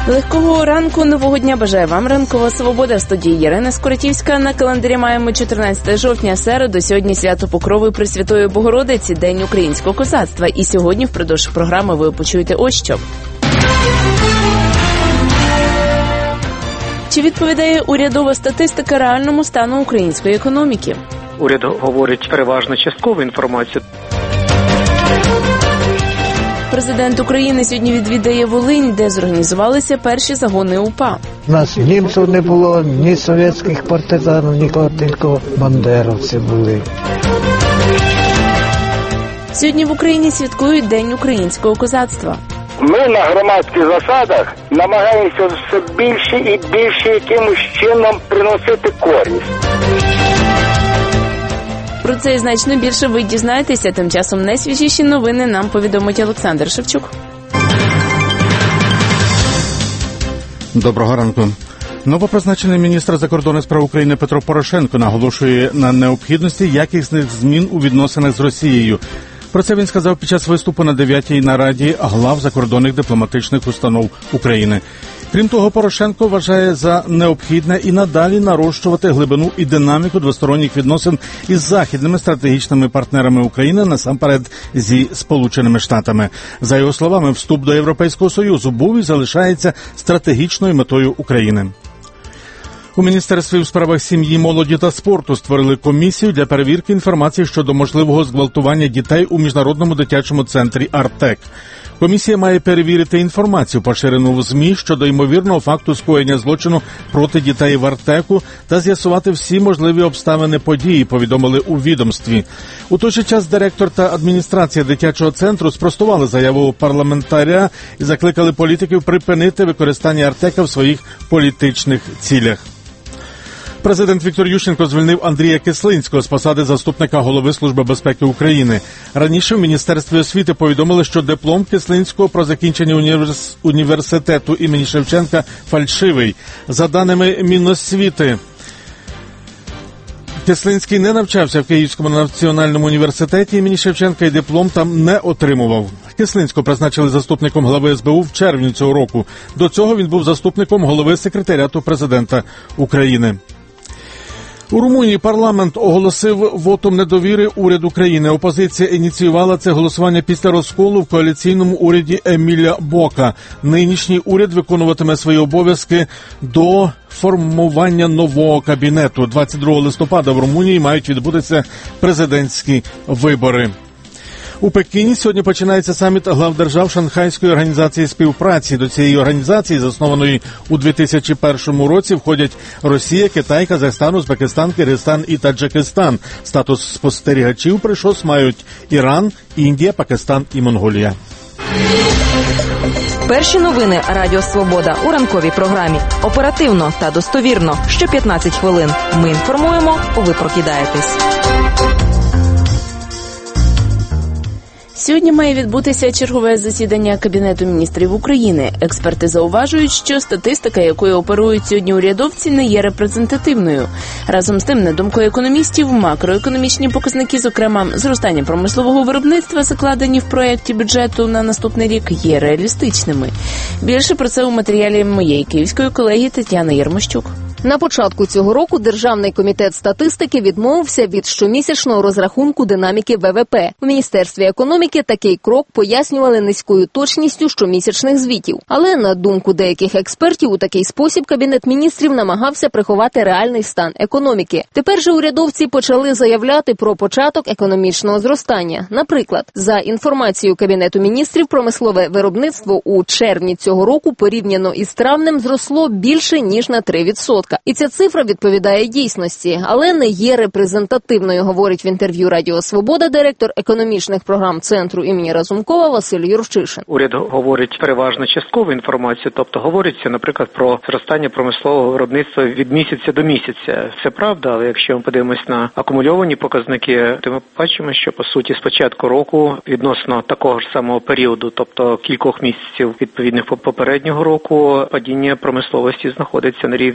Легкого ранку, нового дня бажає вам ранкова свобода. В студії Ірина Скоротівська. На календарі маємо 14 жовтня, середу. Сьогодні свято Покрови Пресвятої Богородиці, День українського козацтва. І сьогодні впродовж програми ви почуєте ось що. Чи відповідає урядова статистика реальному стану української економіки? Уряд говорить переважно часткову інформацію. Президент України сьогодні відвідає Волинь, де зорганізувалися перші загони УПА. У нас німців не було, ні совєтських партизанів, нікого, тільки бандеровці були. Сьогодні в Україні святкують День українського козацтва. Ми на громадських засадах намагаємося все більше і більше якимось чином приносити користь. Про це і значно більше ви дізнаєтеся. Тим часом найсвіжіші новини нам повідомить Олександр Шевчук. Доброго ранку. Новопризначений міністр закордонних справ України Петро Порошенко наголошує на необхідності якісних змін у відносинах з Росією. Про це він сказав під час виступу на 9-й нараді глав закордонних дипломатичних установ України. Крім того, Порошенко вважає за необхідне і надалі нарощувати глибину і динаміку двосторонніх відносин із західними стратегічними партнерами України, насамперед зі Сполученими Штатами. За його словами, вступ до Європейського Союзу був і залишається стратегічною метою України. У Міністерстві у справах сім'ї, молоді та спорту створили комісію для перевірки інформації щодо можливого зґвалтування дітей у Міжнародному дитячому центрі «Артек». Комісія має перевірити інформацію, поширену в ЗМІ, щодо ймовірного факту скоєння злочину проти дітей в «Артеку» та з'ясувати всі можливі обставини події, повідомили у відомстві. У той же час директор та адміністрація дитячого центру спростували заяву парламентаря і закликали політиків припинити використання «Артека» в своїх політичних цілях. Президент Віктор Ющенко звільнив Андрія Кислинського з посади заступника голови Служби безпеки України. Раніше в Міністерстві освіти повідомили, що диплом Кислинського про закінчення університету імені Шевченка фальшивий. За даними Міносвіти, Кислинський не навчався в Київському національному університеті імені Шевченка і диплом там не отримував. Кислинського призначили заступником глави СБУ в червні цього року. До цього він був заступником голови секретаріату президента України. У Румунії парламент оголосив вотум недовіри уряду країни. Опозиція ініціювала це голосування після розколу в коаліційному уряді Еміля Бока. Нинішній уряд виконуватиме свої обов'язки до формування нового кабінету. 22 листопада в Румунії мають відбутися президентські вибори. У Пекіні сьогодні починається саміт глав держав Шанхайської організації співпраці. До цієї організації, заснованої у 2001 році, входять Росія, Китай, Казахстан, Узбекистан, Киргизстан і Таджикистан. Статус спостерігачів при ШОС мають Іран, Індія, Пакистан і Монголія. Перші новини Радіо Свобода у ранковій програмі. Оперативно та достовірно. Що 15 хвилин. Ми інформуємо, ви прокидаєтесь. Сьогодні має відбутися чергове засідання Кабінету міністрів України. Експерти зауважують, що статистика, якою оперують сьогодні урядовці, не є репрезентативною. Разом з тим, на думку економістів, макроекономічні показники, зокрема зростання промислового виробництва, закладені в проєкті бюджету на наступний рік, є реалістичними. Більше про це у матеріалі моєї київської колеги Тетяни Єрмощук. На початку цього року Державний комітет статистики відмовився від щомісячного розрахунку динаміки ВВП. У Міністерстві економіки такий крок пояснювали низькою точністю щомісячних звітів. Але, на думку деяких експертів, у такий спосіб Кабінет міністрів намагався приховати реальний стан економіки. Тепер же урядовці почали заявляти про початок економічного зростання. Наприклад, за інформацією Кабінету міністрів, промислове виробництво у червні цього року порівняно із травнем зросло більше, ніж на 3%. І ця цифра відповідає дійсності, але не є репрезентативною, говорить в інтерв'ю Радіо Свобода директор економічних програм Центру імені Разумкова Василь Юрчишин. Уряд говорить переважно часткову інформацію, тобто говориться, наприклад, про зростання промислового виробництва від місяця до місяця. Це правда, але якщо ми подивимось на акумульовані показники, то ми бачимо, що, по суті, з початку року відносно такого ж самого періоду, тобто кількох місяців відповідних попереднього року, падіння промисловості знаходиться на рівні десь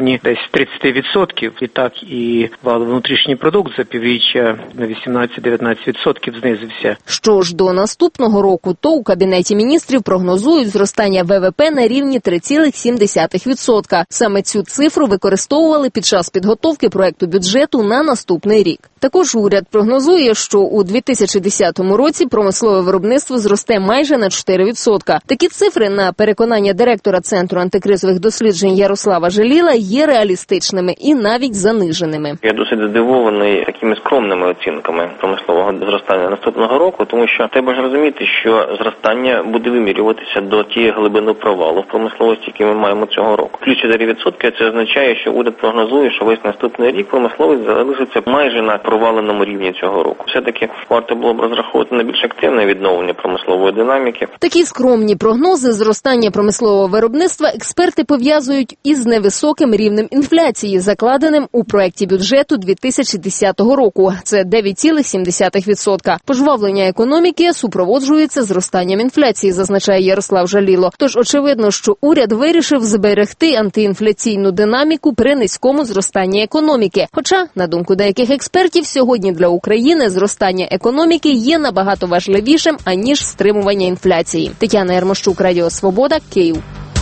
30%. І так і валовий внутрішній продукт за півріччя на 18-19% знизився. Що ж до наступного року, то у Кабінеті міністрів прогнозують зростання ВВП на рівні 3,7%. Саме цю цифру використовували під час підготовки проекту бюджету на наступний рік. Також уряд прогнозує, що у 2010 році промислове виробництво зросте майже на 4%. Такі цифри, на переконання директора Центру антикризових досліджень Ярослава Желіла, є реалістичними і навіть заниженими. Я досить здивований такими скромними оцінками промислового зростання наступного року, тому що треба ж розуміти, що зростання буде вимірюватися до тієї глибини провалу в промисловості, які ми маємо цього року. Ключ 4% це означає, що уряд прогнозує, що весь наступний рік промисловість залишиться майже на проваленому рівні цього року. Все-таки варто було б розраховувати на більш активне відновлення промислової динаміки. Такі скромні прогнози зростання промислового виробництва експерти пов'язують із невисоким рівнем інфляції, закладеним у проекті бюджету 2010 року. Це 9,7%. Пожвавлення економіки супроводжується зростанням інфляції, зазначає Ярослав Желіло. Тож очевидно, що уряд вирішив зберегти антиінфляційну динаміку при низькому зростанні економіки. Хоча, на думку деяких експертів, сьогодні для України зростання економіки є набагато важливішим, аніж стримування інфляції. Тетяна Ярмощук, Радіо Свобода, Київ.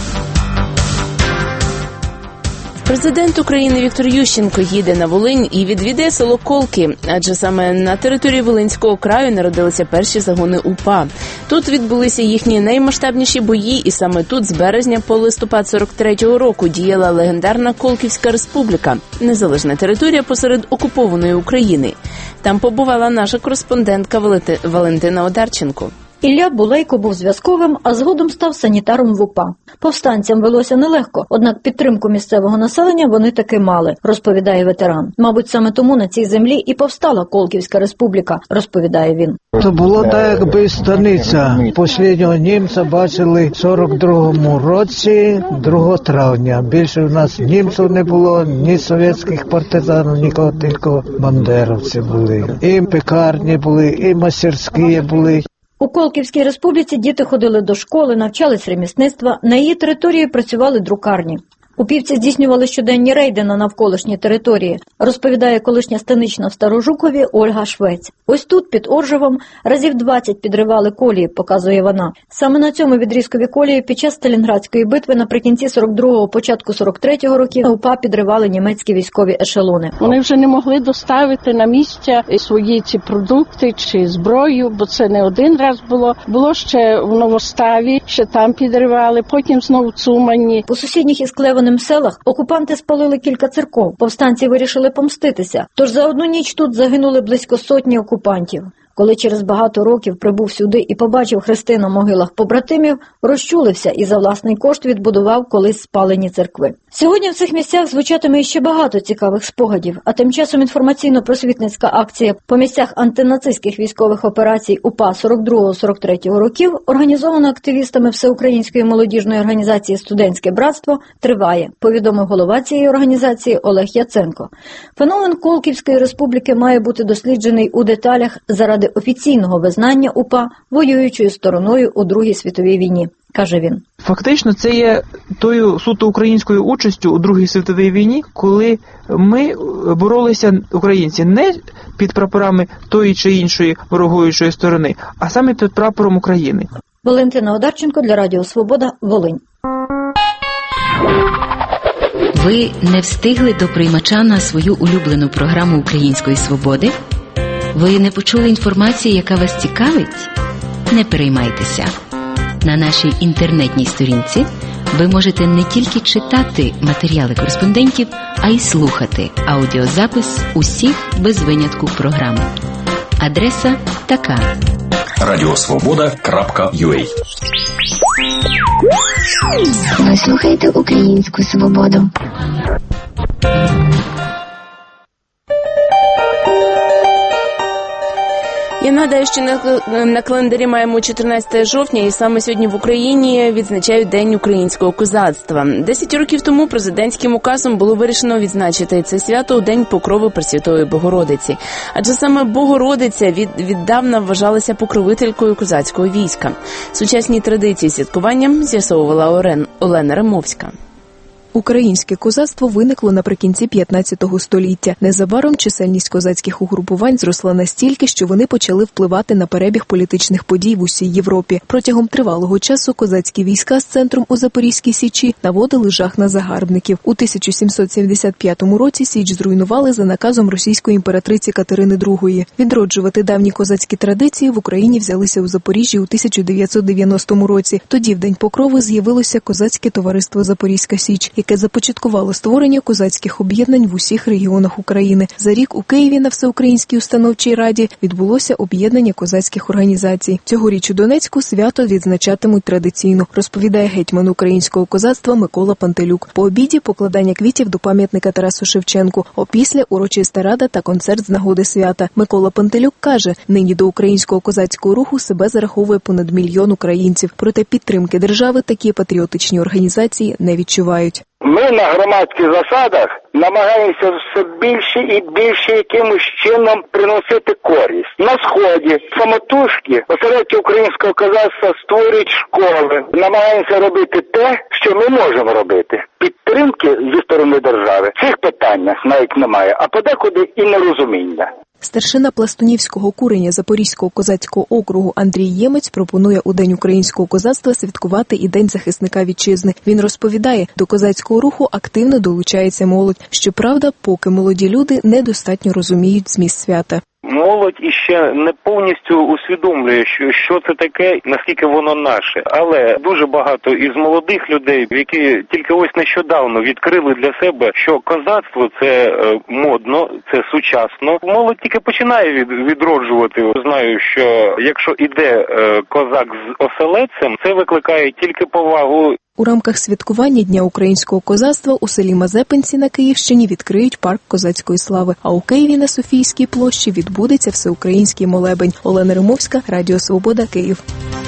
Президент України Віктор Ющенко їде на Волинь і відвідає село Колки, адже саме на території Волинського краю народилися перші загони УПА. Тут відбулися їхні наймасштабніші бої, і саме тут з березня по листопад 43-го року діяла легендарна Колківська республіка – незалежна територія посеред окупованої України. Там побувала наша кореспондентка Валентина Одарченко. Ілля Булейко був зв'язковим, а згодом став санітаром в УПА. Повстанцям велося нелегко, однак підтримку місцевого населення вони таки мали, розповідає ветеран. Мабуть, саме тому на цій землі і повстала Колківська республіка, розповідає він. Це було так, якби станиця. Останнього німця бачили в 42-му році, 2 травня. Більше в нас німців не було, ні совєтських партизанів, нікого, тільки бандеровці були. І пекарні були, і мастерські були. У Колківській республіці діти ходили до школи, навчались ремісництва, на її території працювали друкарні. Упівці здійснювали щоденні рейди на навколишні території, розповідає колишня станична в Старожукові Ольга Швець. Ось тут, під Оржевом, разів 20 підривали колії, показує вона. Саме на цьому відрізкові колії під час Сталінградської битви наприкінці 42-го, початку 43-го років УПА підривали німецькі військові ешелони. Вони вже не могли доставити на місця свої ці продукти чи зброю, бо це не один раз було. Було ще в Новоставі, ще там підривали, потім знову в Цумані. У сусідніх із Клеваним селах окупанти спалили кілька церков. Повстанці вирішили помститися. Тож за одну ніч тут загинули близько 100 окупантів. Коли через багато років прибув сюди і побачив хрести на могилах побратимів, розчулився і за власний кошт відбудував колись спалені церкви. Сьогодні в цих місцях звучатиме іще багато цікавих спогадів, а тим часом інформаційно-просвітницька акція по місцях антинацистських військових операцій УПА 42-43 років, організована активістами Всеукраїнської молодіжної організації «Студентське братство», триває, повідомив голова цієї організації Олег Яценко. Феномен Колківської республіки має бути досліджений у деталях заради офіційного визнання УПА воюючою стороною у Другій світовій війні, каже він. Фактично, це є тою суто українською участю у Другій світовій війні, коли ми боролися, українці, не під прапорами тої чи іншої ворогуючої сторони, а саме під прапором України. Валентина Одарченко для Радіо Свобода, Волинь. Ви не встигли до приймача на свою улюблену програму Української свободи? Ви не почули інформації, яка вас цікавить? Не переймайтеся. На нашій інтернетній сторінці ви можете не тільки читати матеріали кореспондентів, а й слухати аудіозапис усіх без винятку програм. Адреса така: radiosvoboda.ua. Ви слухаєте Українську свободу. Я нагадаю, що на календарі маємо 14 жовтня, і саме сьогодні в Україні відзначають День українського козацтва. 10 років тому президентським указом було вирішено відзначити це свято у День Покрови Пресвятої Богородиці. Адже саме Богородиця віддавна вважалася покровителькою козацького війська. Сучасні традиції святкування з'ясовувала Олена Римовська. Українське козацтво виникло наприкінці 15 століття. Незабаром чисельність козацьких угрупувань зросла настільки, що вони почали впливати на перебіг політичних подій в усій Європі. Протягом тривалого часу козацькі війська з центром у Запорізькій Січі наводили жах на загарбників. У 1775 році Січ зруйнували за наказом російської імператриці Катерини II. Відроджувати давні козацькі традиції в Україні взялися у Запоріжжі у 1990 році. Тоді в День Покрови з'явилося Козацьке товариство «Запорізька Січ», яке започаткувало створення козацьких об'єднань в усіх регіонах України. За рік у Києві на Всеукраїнській установчій раді відбулося об'єднання козацьких організацій. Цьогоріч у Донецьку свято відзначатимуть традиційно, розповідає гетьман українського козацтва Микола Пантелюк. По обіді покладання квітів до пам'ятника Тарасу Шевченку, опісля урочиста рада та концерт з нагоди свята. Микола Пантелюк каже, нині до українського козацького руху себе зараховує понад 1 мільйон українців. Проте підтримки держави такі патріотичні організації не відчувають. Ми на громадських засадах намагаємося все більше і більше якимось чином приносити користь. На Сході самотужки осередки українського козацтва створюють школи. Намагаємося робити те, що ми можемо робити. Підтримки зі сторони держави в цих питаннях навіть немає, а подекуди і нерозуміння. Старшина пластунівського курення Запорізького козацького округу Андрій Ємець пропонує у День українського козацтва святкувати і День захисника вітчизни. Він розповідає, до козацького руху активно долучається молодь. Щоправда, поки молоді люди недостатньо розуміють зміст свята. Молодь іще не повністю усвідомлює, що це таке, наскільки воно наше. Але дуже багато із молодих людей, які тільки ось нещодавно відкрили для себе, що козацтво – це модно, це сучасно. Молодь тільки починає відроджувати. Знаю, що якщо іде козак з оселедцем, це викликає тільки повагу. У рамках святкування Дня українського козацтва у селі Мазепинці на Київщині відкриють парк козацької слави, а у Києві на Софійській площі відбудеться всеукраїнський молебень. Олена Римовська, Радіо Свобода, Київ.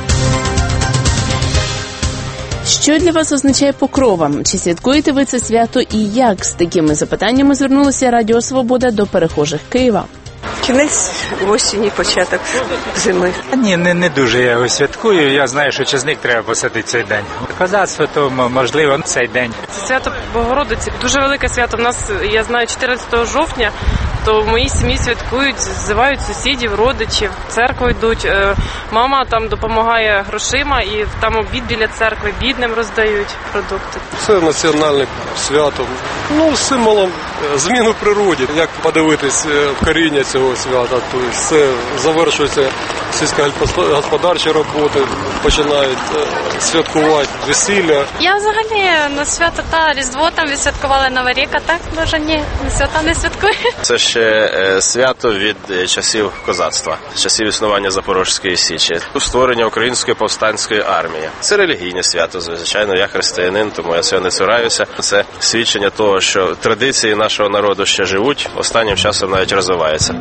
Що для вас означає Покрова? Чи святкуєте ви це свято і як? З такими запитаннями звернулася Радіо Свобода до перехожих Києва. Кінець осені, початок зими. Ні, не дуже я його святкую. Я знаю, що часник треба посадити цей день. Козацтво, то можливо цей день. Свято Богородиці дуже велике свято. У нас, я знаю, 14 жовтня, то в моїй сім'ї святкують, ззивають сусідів, родичів, в церкву йдуть. Мама там допомагає грошима і там обід біля церкви бідним роздають продукти. Це національне свято. Символом змін у природі. Як подивитись коріння цього свята, то це завершується сільськогосподарчі роботи, починають святкувати весілля. Я взагалі на свято Різдво там відсвяткували Новий рік, а так дуже ні, на свята не святкую. Це ще свято від часів козацтва, з часів існування Запорізької Січі, створення Української повстанської армії. Це релігійне свято, звичайно, я християнин, тому я цього не цураюся. Це свідчення того, що традиції нашого народу ще живуть, останнім часом навіть розвиваються.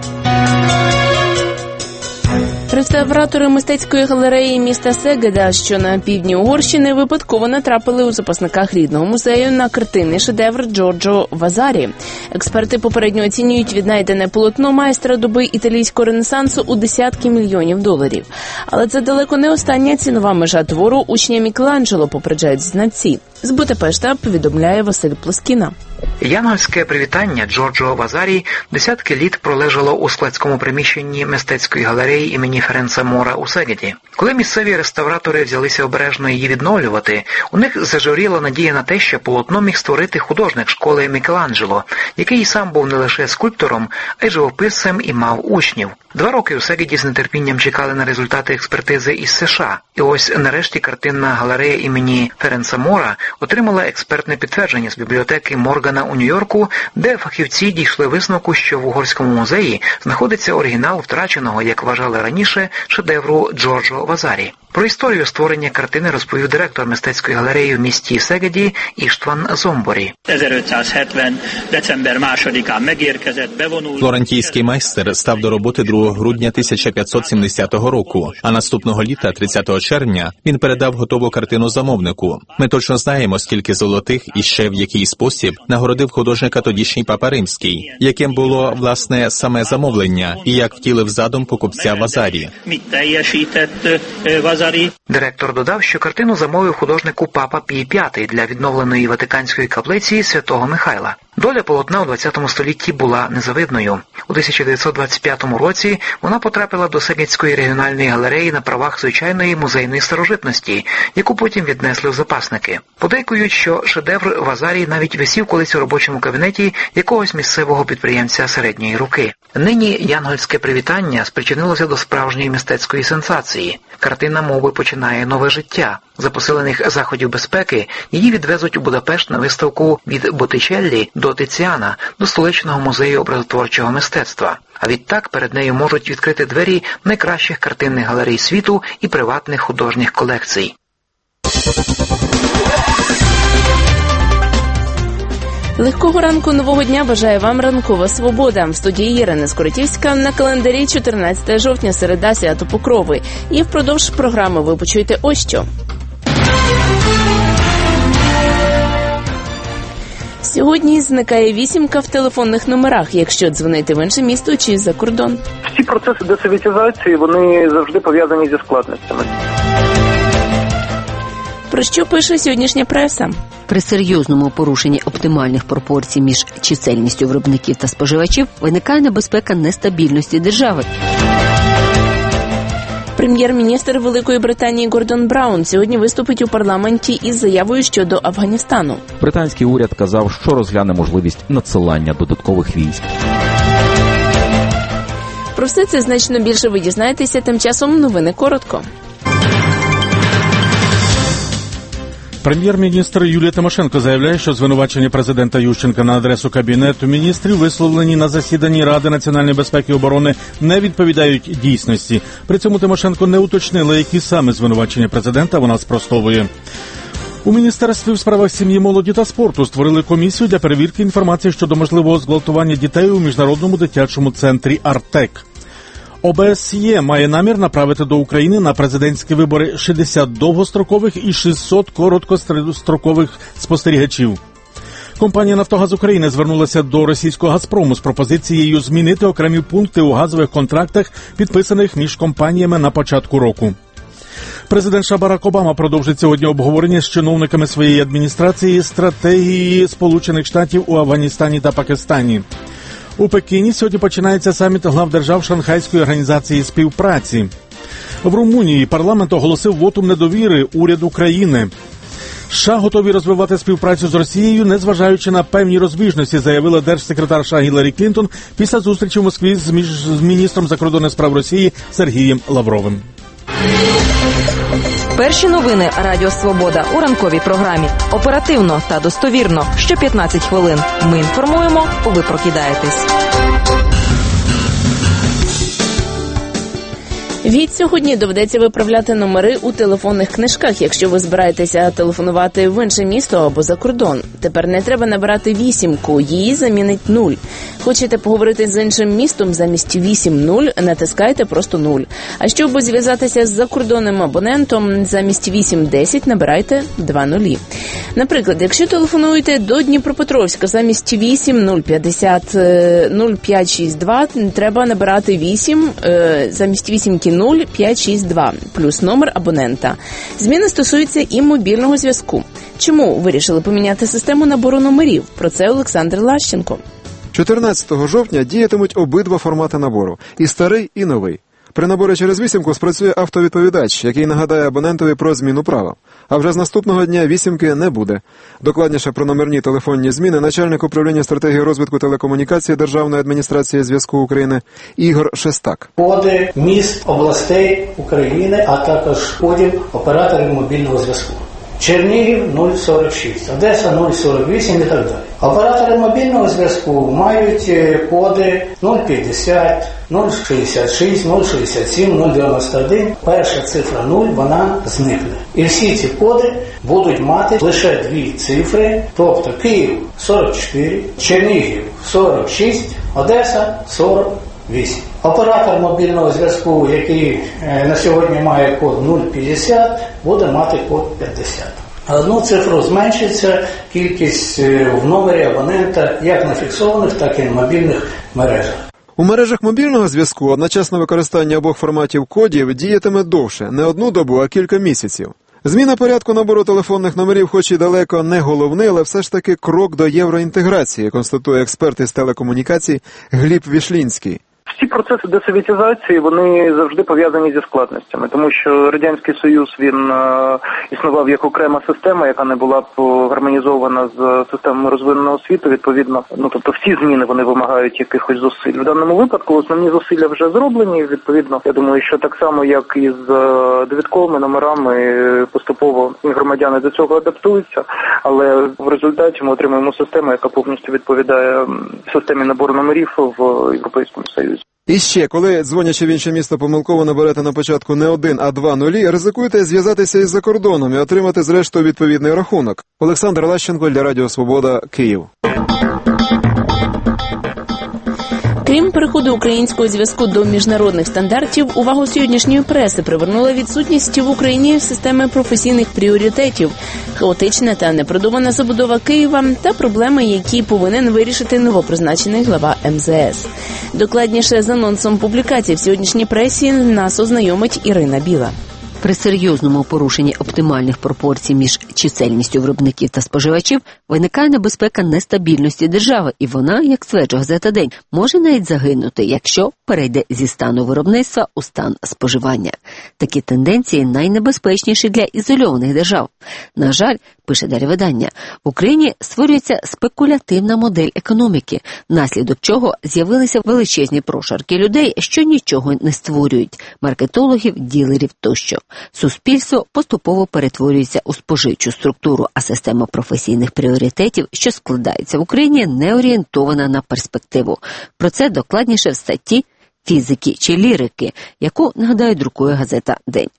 Реставратори мистецької галереї міста Сегеда, що на півдні Угорщини, випадково натрапили у запасниках рідного музею на картинний шедевр Джорджо Вазарі. Експерти попередньо оцінюють віднайдене полотно майстра доби італійського ренесансу у десятки мільйонів доларів. Але це далеко не остання цінова межа твору учня Мікеланджело, попереджають знавці. З Будапешта повідомляє Василь Плоскіна. Янгольське привітання Джорджо Вазарі десятки літ пролежало у складському приміщенні мистецької галереї імені Ференца Мора у Сегеді. Коли місцеві реставратори взялися обережно її відновлювати, у них зажуріла надія на те, що полотно міг створити художник школи Мікеланджело, який сам був не лише скульптором, а й живописцем і мав учнів. 2 роки у Сегеді з нетерпінням чекали на результати експертизи із США. І ось нарешті картинна галерея імені Ференца Мора отримала експертне підтвердження з бібліотеки Моргана у Нью-Йорку, де фахівці дійшли висновку, що в Угорському музеї знаходиться оригінал втраченого, як вважали раніше, шедевру Джорджо Вазарі. Про історію створення картини розповів директор мистецької галереї в місті Сегеді Іштван Зомборі. Флорентійський майстер став до роботи 2 грудня 1570 року, а наступного літа, 30 червня, він передав готову картину замовнику. Ми точно знаємо, скільки золотих і ще в який спосіб нагородив художника тодішній Папа Римський, яким було, власне, саме замовлення, і як втілив задум покупця Вазарі. Директор додав, що картину замовив художнику Папа Пій V для відновленої Ватиканської каплиці Святого Михайла. Доля полотна у ХХ столітті була незавидною. У 1925 році вона потрапила до Сенецької регіональної галереї на правах звичайної музейної старожитності, яку потім віднесли в запасники. Подейкують, що шедевр Вазарій навіть висів колись у робочому кабінеті якогось місцевого підприємця середньої руки. Нині янгольське привітання спричинилося до справжньої мистецької сенсації. Картина мови починає нове життя. За посилених заходів безпеки її відвезуть у Будапешт на виставку від Боттичеллі до Тиціана, до столичного музею образотворчого мистецтва. А відтак перед нею можуть відкрити двері найкращих картинних галерей світу і приватних художніх колекцій. Легкого ранку нового дня бажає вам ранкова свобода. В студії Ірина Скоротівська, на календарі 14 жовтня, середа, свято Покрови. І впродовж програми ви почуєте ось що. Сьогодні зникає вісімка в телефонних номерах, якщо дзвонити в інше місто чи за кордон. Всі процеси десоветизації, вони завжди пов'язані зі складностями. Про що пише сьогоднішня преса? При серйозному порушенні оптимальних пропорцій між чисельністю виробників та споживачів виникає небезпека нестабільності держави. Прем'єр-міністр Великої Британії Гордон Браун сьогодні виступить у парламенті із заявою щодо Афганістану. Британський уряд казав, що розгляне можливість надсилання додаткових військ. Про все це значно більше ви дізнаєтеся, тим часом новини коротко. Прем'єр-міністр Юлія Тимошенко заявляє, що звинувачення президента Ющенка на адресу Кабінету міністрів, висловлені на засіданні Ради національної безпеки і оборони, не відповідають дійсності. При цьому Тимошенко не уточнила, які саме звинувачення президента вона спростовує. У Міністерстві в справах сім'ї, молоді та спорту створили комісію для перевірки інформації щодо можливого зґвалтування дітей у Міжнародному дитячому центрі «Артек». ОБСЄ має намір направити до України на президентські вибори 60 довгострокових і 600 короткострокових спостерігачів. Компанія «Нафтогаз України» звернулася до російського «Газпрому» з пропозицією змінити окремі пункти у газових контрактах, підписаних між компаніями на початку року. Президент США Барак Обама продовжить сьогодні обговорення з чиновниками своєї адміністрації стратегії Сполучених Штатів у Афганістані та Пакистані. У Пекіні сьогодні починається саміт глав держав Шанхайської організації співпраці. В Румунії парламент оголосив вотум недовіри уряду країни. США готові розвивати співпрацю з Росією, незважаючи на певні розбіжності, заявила держсекретар США Гіларі Клінтон після зустрічі в Москві з міністром закордонних справ Росії Сергієм Лавровим. Перші новини Радіо Свобода у ранковій програмі. Оперативно та достовірно. Що 15 хвилин. Ми інформуємо, ви прокидаєтесь. Від сьогодні доведеться виправляти номери у телефонних книжках, якщо ви збираєтеся телефонувати в інше місто або за кордон. Тепер не треба набирати вісімку, її замінить 0. Хочете поговорити з іншим містом, замість 8-0 натискайте просто 0. А щоб зв'язатися з закордонним абонентом, замість 8-10 набирайте 2 нулі. Наприклад, якщо телефонуєте до Дніпропетровська, замість 8-050-0562 треба набирати 8, замість 8-ки 0562 плюс номер абонента. Зміни стосуються і мобільного зв'язку. Чому вирішили поміняти систему набору номерів? Про це Олександр Лащенко. 14 жовтня діятимуть обидва формати набору – і старий, і новий. При наборі через вісімку спрацює автовідповідач, який нагадає абонентові про зміну правил. А вже з наступного дня вісімки не буде. Докладніше про номерні телефонні зміни начальник управління стратегії розвитку телекомунікації Державної адміністрації зв'язку України Ігор Шестак. Коди міст, областей України, а також кодів операторів мобільного зв'язку. Чернігів 046, Одеса 048 і так далі. Оператори мобільного зв'язку мають коди 050, 066, 067, 091. Перша цифра 0, вона зникне. І всі ці коди будуть мати лише дві цифри, тобто Київ 44, Чернігів 46, Одеса 48. Оператор мобільного зв'язку, який на сьогодні має код 050, буде мати код 50. Одну цифру зменшиться кількість в номері абонента як на фіксованих, так і на мобільних мережах. У мережах мобільного зв'язку одночасне використання обох форматів кодів діятиме довше, не одну добу, а кілька місяців. Зміна порядку набору телефонних номерів хоч і далеко не головний, але все ж таки крок до євроінтеграції, констатує експерт із телекомунікацій Гліб Вішлінський. Всі процеси десовітізації, вони завжди пов'язані зі складностями, тому що Радянський Союз, він існував як окрема система, яка не була б гармонізована з системами розвиненого світу, відповідно. Тобто всі зміни, вони вимагають якихось зусиль. В даному випадку основні зусилля вже зроблені, відповідно. Я думаю, що так само, як і з довідковими номерами, поступово громадяни до цього адаптуються, але в результаті ми отримуємо систему, яка повністю відповідає системі набору номерів в Європейському Союзі. І ще, коли, дзвонячи в інше місто, помилково наберете на початку не 1, а 2 нулі, ризикуйте зв'язатися із закордоном і отримати зрештою відповідний рахунок. Олександр Лащенко для Радіо Свобода, Київ. Крім переходу українського зв'язку до міжнародних стандартів, увагу сьогоднішньої преси привернула відсутність в Україні системи професійних пріоритетів, хаотична та непродумана забудова Києва та проблеми, які повинен вирішити новопризначений глава МЗС. Докладніше з анонсом публікацій в сьогоднішній пресі нас ознайомить Ірина Біла. При серйозному порушенні оптимальних пропорцій між чисельністю виробників та споживачів виникає небезпека нестабільності держави, і вона, як стверджує газета «День», може навіть загинути, якщо перейде зі стану виробництва у стан споживання. Такі тенденції найнебезпечніші для ізольованих держав. На жаль, пише далі видання, в Україні створюється спекулятивна модель економіки, внаслідок чого з'явилися величезні прошарки людей, що нічого не створюють – маркетологів, ділерів тощо. Суспільство поступово перетворюється у споживчу структуру, а система професійних пріоритетів, що складається в Україні, не орієнтована на перспективу. Про це докладніше в статті «Фізики чи лірики», яку, нагадаю, друкує газета «День».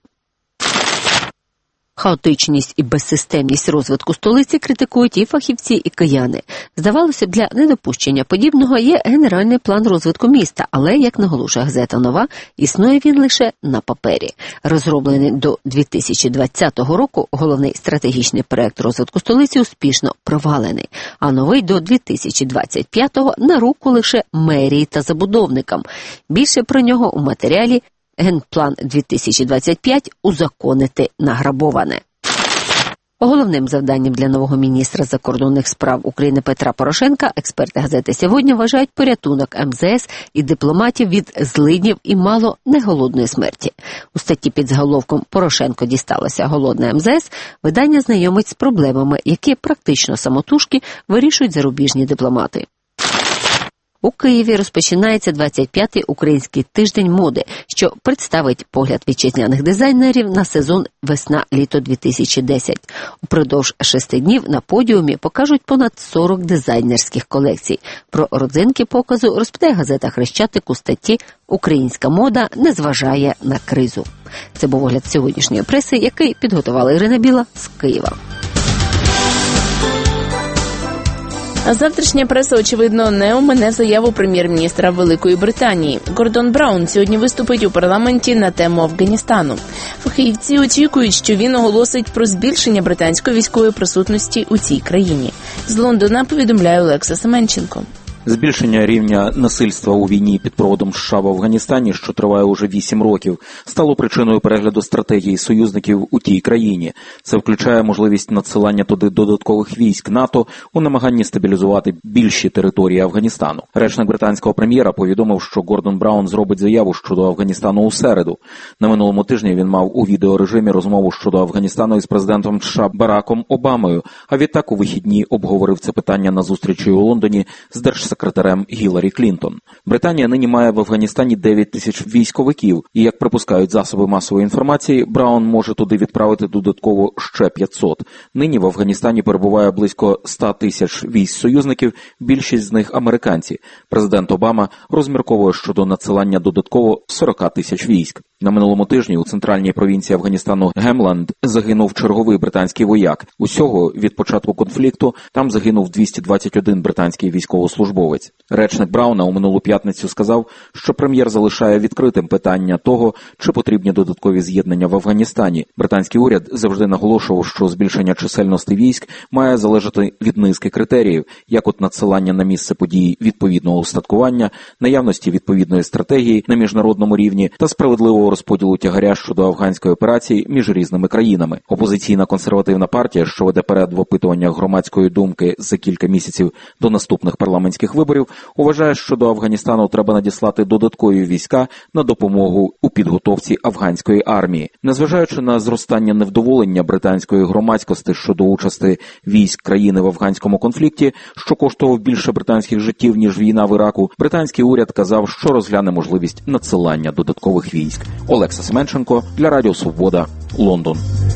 Хаотичність і безсистемність розвитку столиці критикують і фахівці, і кияни. Здавалося б, для недопущення подібного є генеральний план розвитку міста, але, як наголошує газета «Нова», існує він лише на папері. Розроблений до 2020 року головний стратегічний проект розвитку столиці успішно провалений, а новий до 2025-го на руку лише мерії та забудовникам. Більше про нього у матеріалі «Генплан 2025. Узаконити награбоване». Головним завданням для нового міністра закордонних справ України Петра Порошенка експерти газети «Сьогодні» вважають порятунок МЗС і дипломатів від злиднів і мало не голодної смерті. У статті під заголовком «Порошенко дісталося голодне МЗС» видання знайомить з проблемами, які практично самотужки вирішують зарубіжні дипломати. У Києві розпочинається 25-й український тиждень моди, що представить погляд вітчизняних дизайнерів на сезон весна-літо 2010. Упродовж 6 днів на подіумі покажуть понад 40 дизайнерських колекцій. Про родзинки показу розповідає газета «Хрещатик» у статті «Українська мода не зважає на кризу». Це був огляд сьогоднішньої преси, який підготувала Ірина Біла з Києва. А завтрашня преса, очевидно, не омине заяву прем'єр-міністра Великої Британії. Гордон Браун сьогодні виступить у парламенті на тему Афганістану. Фахівці очікують, що він оголосить про збільшення британської військової присутності у цій країні. З Лондона повідомляє Олекса Семенченко. Збільшення рівня насильства у війні під проводом США в Афганістані, що триває уже 8 років, стало причиною перегляду стратегії союзників у тій країні. Це включає можливість надсилання туди додаткових військ НАТО у намаганні стабілізувати більші території Афганістану. Речник британського прем'єра повідомив, що Гордон Браун зробить заяву щодо Афганістану у середу. На минулому тижні він мав у відеорежимі розмову щодо Афганістану із президентом США Бараком Обамою, а відтак у вихідні обговорив це питання на зустрічі у Лондоні з держсекретарем Гіларі Клінтон. Британія нині має в Афганістані 9 тисяч військовиків, і, як припускають засоби масової інформації, Браун може туди відправити додатково ще 500. Нині в Афганістані перебуває близько 100 тисяч військ-союзників, більшість з них американці. Президент Обама розмірковує щодо надсилання додатково 40 тисяч військ. На минулому тижні у центральній провінції Афганістану Гемланд загинув черговий британський вояк. Усього від початку конфлікту там загинув 221 британський військовослужбовець. військовослужбовець. Речник Брауна у минулу п'ятницю сказав, що прем'єр залишає відкритим питання того, чи потрібні додаткові з'єднання в Афганістані. Британський уряд завжди наголошував, що збільшення чисельності військ має залежати від низки критеріїв, як от надсилання на місце подій відповідного устаткування, наявності відповідної стратегії на міжнародному рівні та справедливого розподілу тягаря щодо афганської операції між різними країнами. Опозиційна консервативна партія, що веде перед в опитуваннях громадської думки за кілька місяців до наступних парламентських виборів, вважає, що до Афганістану треба надіслати додаткові війська на допомогу у підготовці афганської армії. Незважаючи на зростання невдоволення британської громадськості щодо участі військ країни в афганському конфлікті, що коштував більше британських життів, ніж війна в Іраку, британський уряд казав, що розгляне можливість надсилання додаткових військ. Олекса Семенченко для Радіо Свобода, Лондон.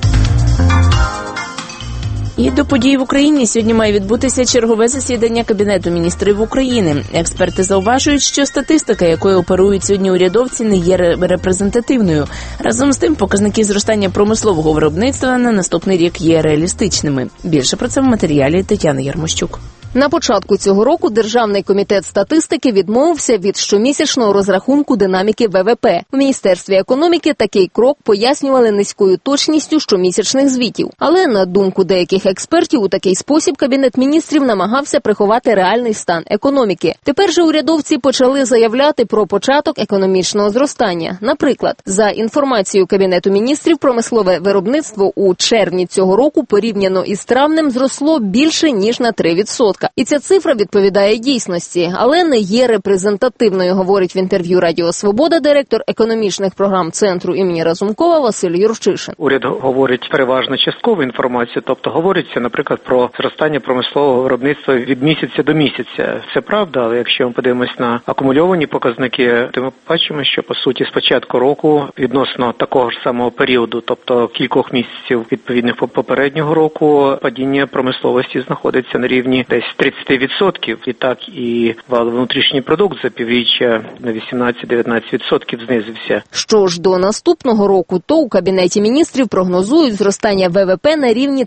І до подій в Україні сьогодні має відбутися чергове засідання Кабінету міністрів України. Експерти зауважують, що статистика, якою оперують сьогодні урядовці, не є репрезентативною. Разом з тим, показники зростання промислового виробництва на наступний рік є реалістичними. Більше про це в матеріалі Тетяни Ярмощук. На початку цього року Державний комітет статистики відмовився від щомісячного розрахунку динаміки ВВП. У Міністерстві економіки такий крок пояснювали низькою точністю щомісячних звітів. Але, на думку деяких експертів, у такий спосіб Кабінет міністрів намагався приховати реальний стан економіки. Тепер же урядовці почали заявляти про початок економічного зростання. Наприклад, за інформацією Кабінету міністрів, промислове виробництво у червні цього року порівняно із травнем зросло більше, ніж на 3%. І ця цифра відповідає дійсності, але не є репрезентативною, говорить в інтерв'ю Радіо Свобода директор економічних програм Центру імені Разумкова Василь Юрчишин. Уряд говорить переважно часткову інформацію, тобто говориться, наприклад, про зростання промислового виробництва від місяця до місяця. Це правда, але якщо ми подивимось на акумульовані показники, то ми бачимо, що, по суті, з початку року відносно такого ж самого періоду, тобто кількох місяців відповідних попереднього року, падіння промисловості знаходиться на рівні десь 30%. І так і валовий внутрішній продукт за півріччя на 18-19% знизився. Що ж до наступного року, то у Кабінеті міністрів прогнозують зростання ВВП на рівні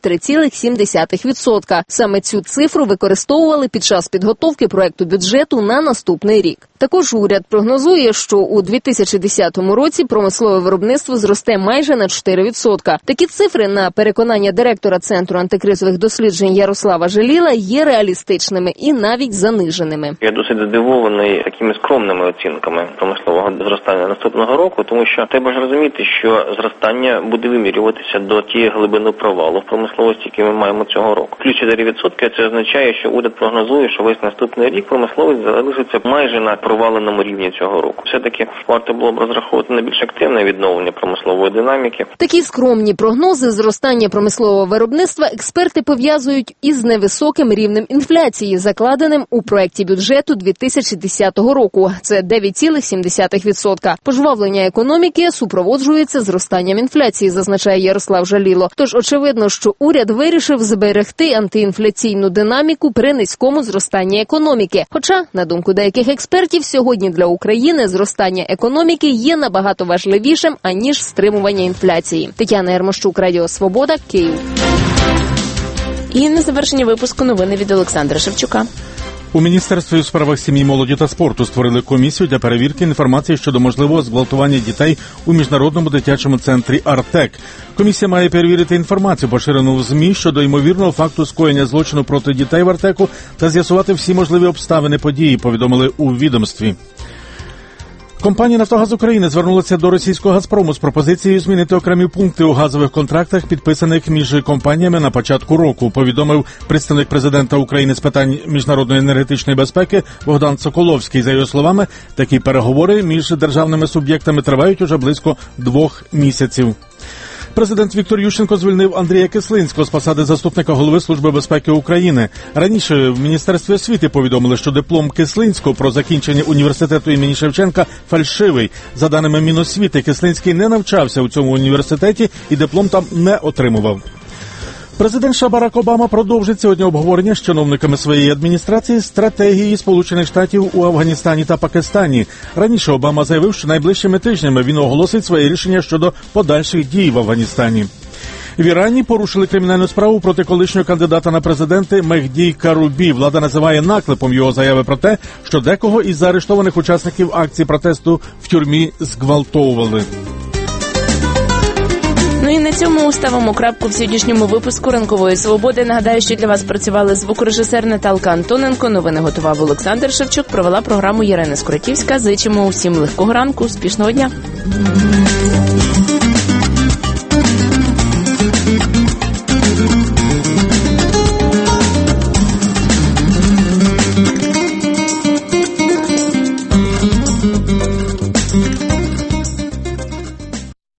3,7%. Саме цю цифру використовували під час підготовки проекту бюджету на наступний рік. Також уряд прогнозує, що у 2010 році промислове виробництво зросте майже на 4%. Такі цифри, на переконання директора Центру антикризових досліджень Ярослава Желіла, є реалістичними і навіть заниженими. Я досить здивований такими скромними оцінками промислового зростання наступного року, тому що треба ж розуміти, що зростання буде вимірюватися до тієї глибини провалу в промисловості, які ми маємо цього року. Ключ 4% це означає, що уряд прогнозує, що весь наступний рік промисловість залишиться майже на проваленому рівні цього року. Все-таки варто було б розраховувати на більш активне відновлення промислової динаміки. Такі скромні прогнози зростання промислового виробництва експерти пов'язують із невисоким рівнем інфляції, закладеним у проекті бюджету 2010 року. Це 9,7%. Пожвавлення економіки супроводжується зростанням інфляції, зазначає Ярослав Жаліло. Тож очевидно, що уряд вирішив зберегти антиінфляційну динаміку при низькому зростанні економіки. Хоча, на думку деяких експертів, сьогодні для України зростання економіки є набагато важливішим, аніж стримування інфляції. Тетяна Ярмощук, Радіо Свобода, Київ. І на завершення випуску новини від Олександра Шевчука. У Міністерстві у справах сім'ї, молоді та спорту створили комісію для перевірки інформації щодо можливого зґвалтування дітей у Міжнародному дитячому центрі «Артек». Комісія має перевірити інформацію, поширену в ЗМІ, щодо ймовірного факту скоєння злочину проти дітей в «Артеку» та з'ясувати всі можливі обставини події, повідомили у відомстві. Компанія «Нафтогаз України» звернулася до російського «Газпрому» з пропозицією змінити окремі пункти у газових контрактах, підписаних між компаніями на початку року, повідомив представник президента України з питань міжнародної енергетичної безпеки Богдан Соколовський. За його словами, такі переговори між державними суб'єктами тривають уже близько 2 місяців. Президент Віктор Ющенко звільнив Андрія Кислинського з посади заступника голови Служби безпеки України. Раніше в Міністерстві освіти повідомили, що диплом Кислинського про закінчення університету імені Шевченка фальшивий. За даними Міносвіти, Кислинський не навчався у цьому університеті і диплом там не отримував. Президент США Барак Обама продовжить сьогодні обговорення з чиновниками своєї адміністрації стратегії Сполучених Штатів у Афганістані та Пакистані. Раніше Обама заявив, що найближчими тижнями він оголосить своє рішення щодо подальших дій в Афганістані. В Ірані порушили кримінальну справу проти колишнього кандидата на президенти Мехді Карубі. Влада називає наклепом його заяви про те, що декого із заарештованих учасників акції протесту в тюрмі зґвалтовували. Ну і на цьому ставимо крапку в сьогоднішньому випуску «Ранкової свободи». Нагадаю, що для вас працювали звукорежисер Наталка Антоненко, новини готував Олександр Шевчук, провела програму Ярина Скуратівська. Зичимо усім легкого ранку, успішного дня.